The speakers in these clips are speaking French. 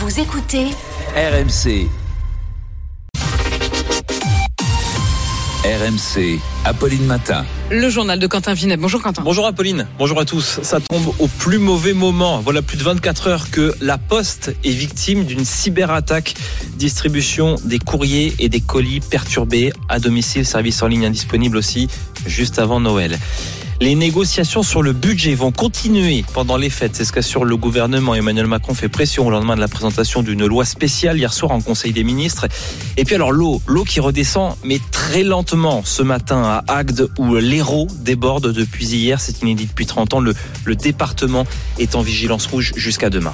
Vous écoutez RMC. RMC, Apolline Matin. Le journal de Quentin Vinet. Bonjour Quentin. Bonjour Apolline, bonjour à tous. Ça tombe au plus mauvais moment. Voilà plus de 24 heures que La Poste est victime d'une cyberattaque. Distribution des courriers et des colis perturbés à domicile, service en ligne indisponible aussi juste avant Noël. Les négociations sur le budget vont continuer pendant les fêtes. C'est ce qu'assure le gouvernement. Emmanuel Macron fait pression au lendemain de la présentation d'une loi spéciale hier soir en Conseil des ministres. Et puis alors l'eau qui redescend, mais très lentement ce matin à Agde où l'Hérault déborde depuis hier. C'est inédit depuis 30 ans. Le département est en vigilance rouge jusqu'à demain.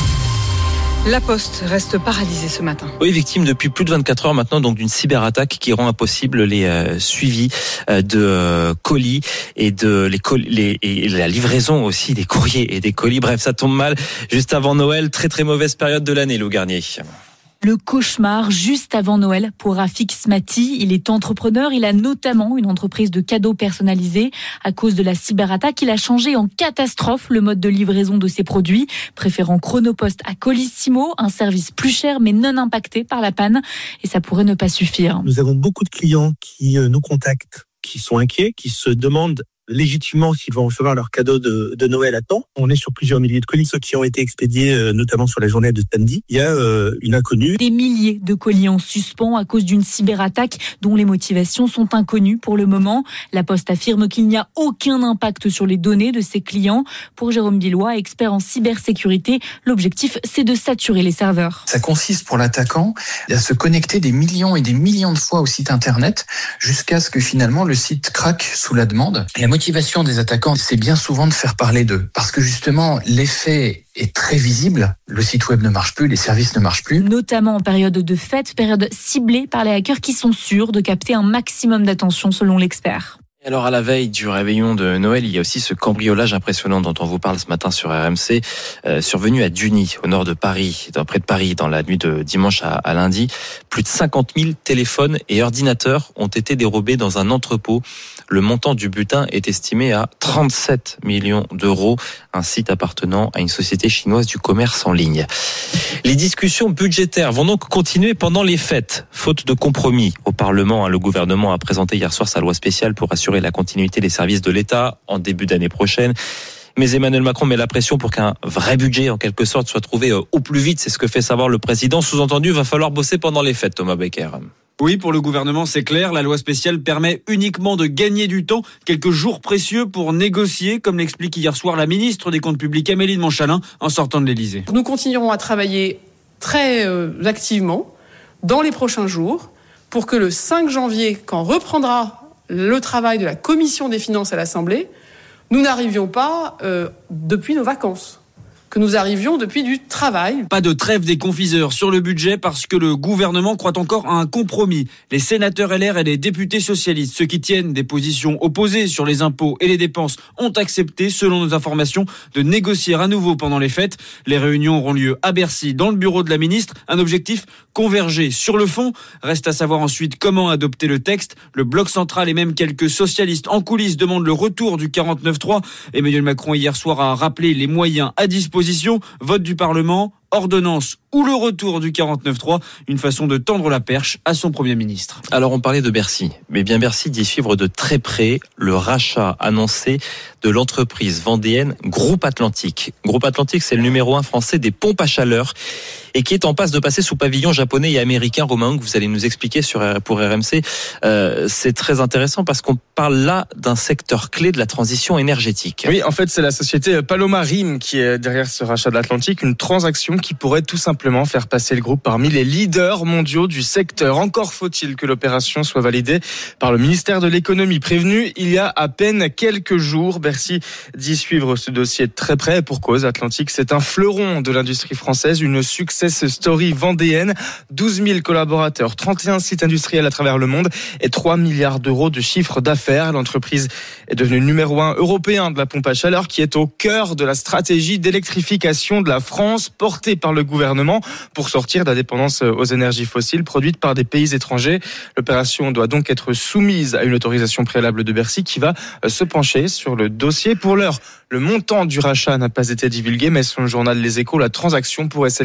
La Poste reste paralysée ce matin. Oui, victime depuis plus de 24 heures maintenant donc d'une cyberattaque qui rend impossible les suivis de colis et et la livraison aussi des courriers et des colis. Bref, ça tombe mal juste avant Noël. Très très mauvaise période de l'année, Lou Garnier. Le cauchemar juste avant Noël pour Rafik Smati. Il est entrepreneur. Il a notamment une entreprise de cadeaux personnalisés. À cause de la cyberattaque, il a changé en catastrophe le mode de livraison de ses produits, préférant Chronopost à Colissimo, un service plus cher mais non impacté par la panne. Et ça pourrait ne pas suffire. Nous avons beaucoup de clients qui nous contactent, qui sont inquiets, qui se demandent légitimement s'ils vont recevoir leur cadeau de Noël à temps. On est sur plusieurs milliers de colis, ceux qui ont été expédiés notamment sur la journée de samedi. Il y a une inconnue. Des milliers de colis en suspens à cause d'une cyberattaque dont les motivations sont inconnues pour le moment. La Poste affirme qu'il n'y a aucun impact sur les données de ses clients. Pour Jérôme Billois, expert en cybersécurité, l'objectif c'est de saturer les serveurs. Ça consiste pour l'attaquant à se connecter des millions et des millions de fois au site internet jusqu'à ce que finalement le site craque sous la demande. Et la motivation des attaquants, c'est bien souvent de faire parler d'eux. Parce que justement, l'effet est très visible. Le site web ne marche plus, les services ne marchent plus. Notamment en période de fête, période ciblée par les hackers qui sont sûrs de capter un maximum d'attention selon l'expert. Alors à la veille du réveillon de Noël, il y a aussi ce cambriolage impressionnant dont on vous parle ce matin sur RMC, survenu à Duny, au nord de Paris, près de Paris, dans la nuit de dimanche à lundi. Plus de 50 000 téléphones et ordinateurs ont été dérobés dans un entrepôt. Le montant du butin est estimé à 37 millions d'euros, un site appartenant à une société chinoise du commerce en ligne. Les discussions budgétaires vont donc continuer pendant les fêtes. Faute de compromis au Parlement, le gouvernement a présenté hier soir sa loi spéciale pour assurer la continuité des services de l'État en début d'année prochaine. Mais Emmanuel Macron met la pression pour qu'un vrai budget, en quelque sorte, soit trouvé au plus vite. C'est ce que fait savoir le président. Sous-entendu, il va falloir bosser pendant les fêtes, Thomas Becker. Oui, pour le gouvernement, c'est clair. La loi spéciale permet uniquement de gagner du temps, quelques jours précieux pour négocier, comme l'explique hier soir la ministre des Comptes publics, Amélie de Montchalin, en sortant de l'Élysée. Nous continuerons à travailler très activement dans les prochains jours pour que le 5 janvier, quand reprendra le travail de la Commission des finances à l'Assemblée, nous n'arrivions pas depuis nos vacances, que nous arrivions depuis du travail. Pas de trêve des confiseurs sur le budget parce que le gouvernement croit encore à un compromis. Les sénateurs LR et les députés socialistes, ceux qui tiennent des positions opposées sur les impôts et les dépenses, ont accepté, selon nos informations, de négocier à nouveau pendant les fêtes. Les réunions auront lieu à Bercy, dans le bureau de la ministre. Un objectif, converger sur le fond. Reste à savoir ensuite comment adopter le texte. Le bloc central et même quelques socialistes en coulisses demandent le retour du 49.3. Emmanuel Macron hier soir a rappelé les moyens à disposition. Vote du Parlement, ordonnance ou le retour du 49.3, une façon de tendre la perche à son Premier ministre. Alors on parlait de Bercy, mais bien Bercy dit suivre de très près le rachat annoncé de l'entreprise vendéenne Groupe Atlantique. Groupe Atlantique, c'est le numéro 1 français des pompes à chaleur et qui est en passe de passer sous pavillon japonais et américain. Romain, que vous allez nous expliquer pour RMC. C'est très intéressant parce qu'on parle là d'un secteur clé de la transition énergétique. Oui, en fait, c'est la société Paloma Rim qui est derrière ce rachat de l'Atlantique, une transaction qui pourrait tout simplement faire passer le groupe parmi les leaders mondiaux du secteur. Encore faut-il que l'opération soit validée par le ministère de l'économie. Prévenu il y a à peine quelques jours, Bercy dit suivre ce dossier de très près. Pour cause, Atlantique, c'est un fleuron de l'industrie française, une success story vendéenne. 12 000 collaborateurs, 31 sites industriels à travers le monde et 3 milliards d'euros de chiffre d'affaires. L'entreprise est devenue le numéro 1 européen de la pompe à chaleur qui est au cœur de la stratégie d'électrification de la France portée par le gouvernement pour sortir de la dépendance aux énergies fossiles produites par des pays étrangers. L'opération doit donc être soumise à une autorisation préalable de Bercy qui va se pencher sur le dossier. Pour l'heure, le montant du rachat n'a pas été divulgué, mais selon le journal Les Échos, la transaction pourrait s'élever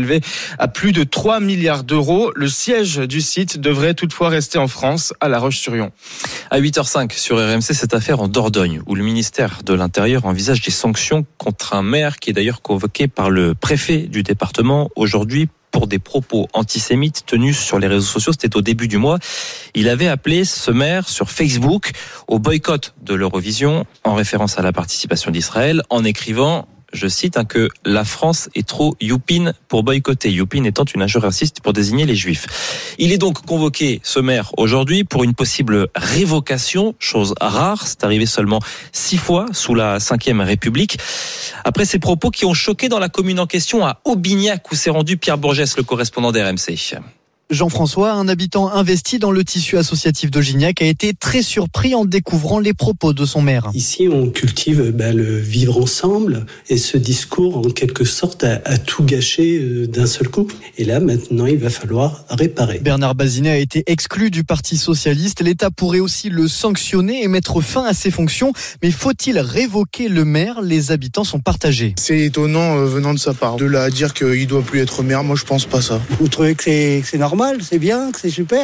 à plus de 3 milliards d'euros. Le siège du site devrait toutefois rester en France, à La Roche-sur-Yon. À 8h05 sur RMC, cette affaire en Dordogne, où le ministère de l'Intérieur envisage des sanctions contre un maire qui est d'ailleurs convoqué par le préfet du département aujourd'hui pour des propos antisémites tenus sur les réseaux sociaux. C'était au début du mois. Il avait appelé ce maire sur Facebook au boycott de l'Eurovision en référence à la participation d'Israël en écrivant, je cite, que la France est trop youpine pour boycotter. Youpine étant une injure raciste pour désigner les juifs. Il est donc convoqué, ce maire, aujourd'hui pour une possible révocation, chose rare. C'est arrivé seulement 6 fois sous la Ve République. Après ces propos qui ont choqué dans la commune en question, à Aubignac, où s'est rendu Pierre Bourgès, le correspondant d'RMC. Jean-François, un habitant investi dans le tissu associatif d'Augignac, a été très surpris en découvrant les propos de son maire. Ici, on cultive le vivre ensemble et ce discours, en quelque sorte, a tout gâché d'un seul coup. Et là, maintenant, il va falloir réparer. Bernard Bazinet a été exclu du Parti socialiste. L'État pourrait aussi le sanctionner et mettre fin à ses fonctions. Mais faut-il révoquer le maire ? Les habitants sont partagés. C'est étonnant venant de sa part. De là à dire qu'il ne doit plus être maire, moi je pense pas ça. Vous trouvez que c'est normal ? C'est bien, que c'est super.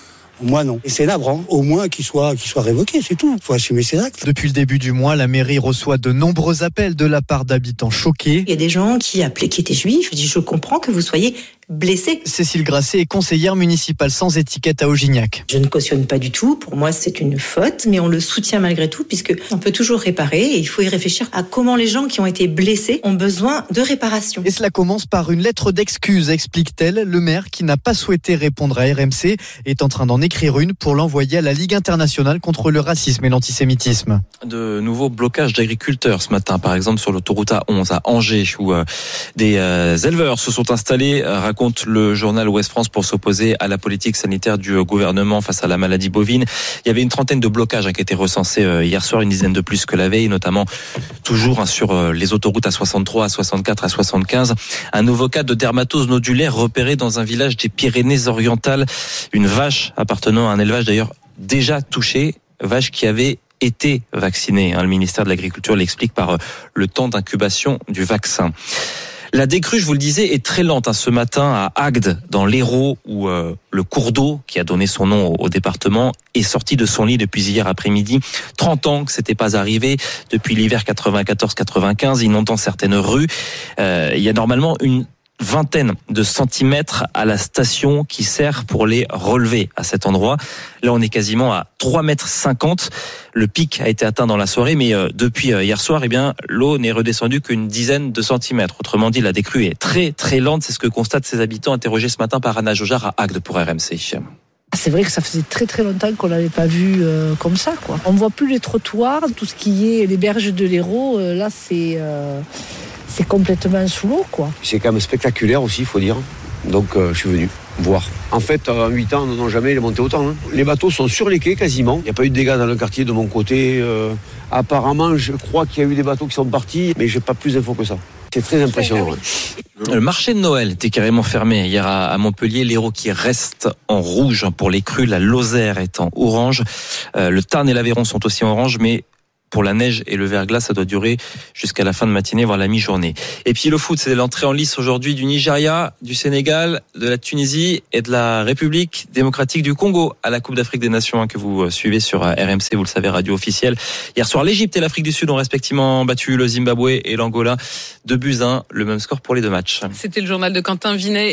Moi non. Et c'est navrant. Au moins qu'il soit révoqué, c'est tout. Il faut assumer ses actes. Depuis le début du mois, la mairie reçoit de nombreux appels de la part d'habitants choqués. Il y a des gens qui appelaient, qui étaient juifs. Je dis, je comprends que vous soyez blessés. Cécile Grasset est conseillère municipale sans étiquette à Augignac. Je ne cautionne pas du tout. Pour moi, c'est une faute, mais on le soutient malgré tout, puisque on peut toujours réparer et il faut y réfléchir à comment les gens qui ont été blessés ont besoin de réparation. Et cela commence par une lettre d'excuse, explique-t-elle. Le maire, qui n'a pas souhaité répondre à RMC, est en train d'en écrire une pour l'envoyer à la Ligue internationale contre le racisme et l'antisémitisme. De nouveaux blocages d'agriculteurs ce matin, par exemple sur l'autoroute A11 à Angers, où des éleveurs se sont installés, raconte le journal Ouest France, pour s'opposer à la politique sanitaire du gouvernement face à la maladie bovine. Il y avait une trentaine de blocages qui étaient recensés hier soir, une dizaine de plus que la veille, notamment toujours sur les autoroutes A63, A64, A75. Un nouveau cas de dermatose nodulaire repéré dans un village des Pyrénées-Orientales. Une vache appartenant à un élevage d'ailleurs déjà touché, vache qui avait été vaccinée. Le ministère de l'Agriculture l'explique par le temps d'incubation du vaccin. La décrue, je vous le disais, est très lente ce matin à Agde, dans l'Hérault, où le cours d'eau, qui a donné son nom au département, est sorti de son lit depuis hier après-midi. 30 ans que c'était pas arrivé, depuis l'hiver 94-95, inondant certaines rues. Il y a normalement une vingtaine de centimètres à la station qui sert pour les relever à cet endroit. Là, on est quasiment à 3,50 m. Le pic a été atteint dans la soirée, mais depuis hier soir, l'eau n'est redescendue qu'une dizaine de centimètres. Autrement dit, la décrue est très très lente. C'est ce que constatent ces habitants interrogés ce matin par Anna Jojar à Agde pour RMC. C'est vrai que ça faisait très très longtemps qu'on n'avait pas vu comme ça, quoi. On ne voit plus les trottoirs, tout ce qui est les berges de l'Hérault. Là, c'est complètement sous l'eau, quoi. C'est quand même spectaculaire aussi, il faut dire. Donc je suis venu voir. En fait, en 8 ans, on n'a jamais monté autant. Les bateaux sont sur les quais quasiment. Il n'y a pas eu de dégâts dans le quartier de mon côté. Apparemment, je crois qu'il y a eu des bateaux qui sont partis, mais je n'ai pas plus d'infos que ça. C'est très impressionnant. Le marché de Noël était carrément fermé hier à Montpellier. L'Hérault qui reste en rouge pour les crues. La Lozère est en orange. Le Tarn et l'Aveyron sont aussi en orange, mais pour la neige et le verglas, ça doit durer jusqu'à la fin de matinée, voire la mi-journée. Et puis le foot, c'est l'entrée en lice aujourd'hui du Nigeria, du Sénégal, de la Tunisie et de la République démocratique du Congo à la Coupe d'Afrique des Nations que vous suivez sur RMC, vous le savez, radio officielle. Hier soir, l'Égypte et l'Afrique du Sud ont respectivement battu le Zimbabwe et l'Angola 2-1, le même score pour les deux matchs. C'était le journal de Quentin Vinet.